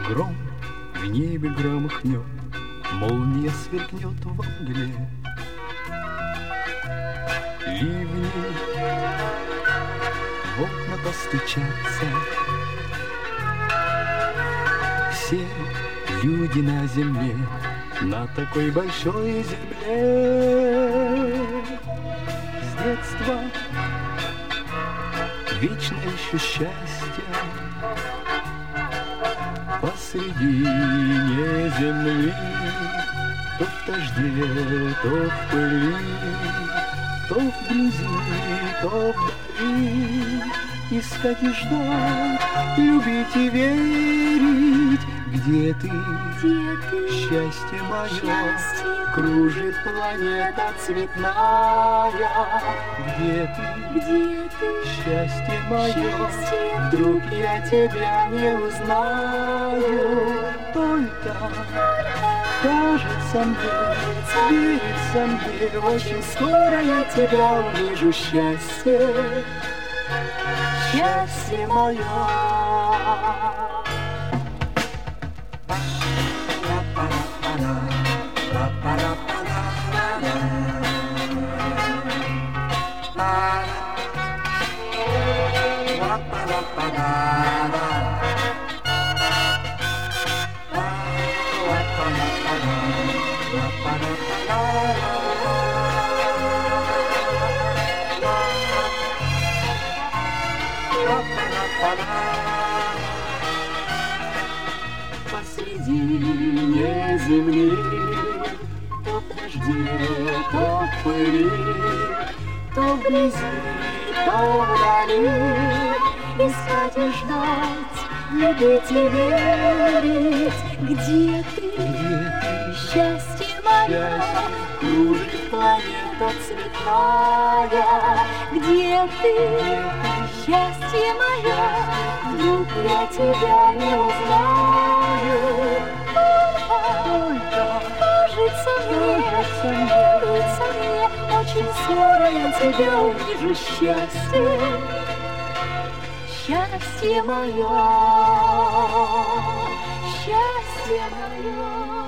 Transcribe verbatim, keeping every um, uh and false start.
гром в небе громыхнет, молния сверкнет во мгле. Ливни в окна постучатся, все люди на земле, на такой большой земле. С детства вечно ищу счастья посредине земли, то в дожде, то в пыли, то в грязи, то вдали. Искать и ждать, любить и верить. Где ты, где ты, счастье мое, счастье кружит планета цветная. Где ты, где ты, счастье мое, счастье, вдруг я тебя не узнаю. Только кажется мне, верится мне, очень скоро я тебя увижу. Счастье, счастье мое. Посредине земли, то в дожде, то в пыли, то в грязи, то вдали. Искать и ждать, любить и верить. Где ты, где ты, счастье мое, кружит планета цветная. где ты, счастье мое, Вдруг я тебя не узнаю. только кажется мне, кажется мне, очень скоро я тебя увижу. Счастье, счастье мое, счастье мое.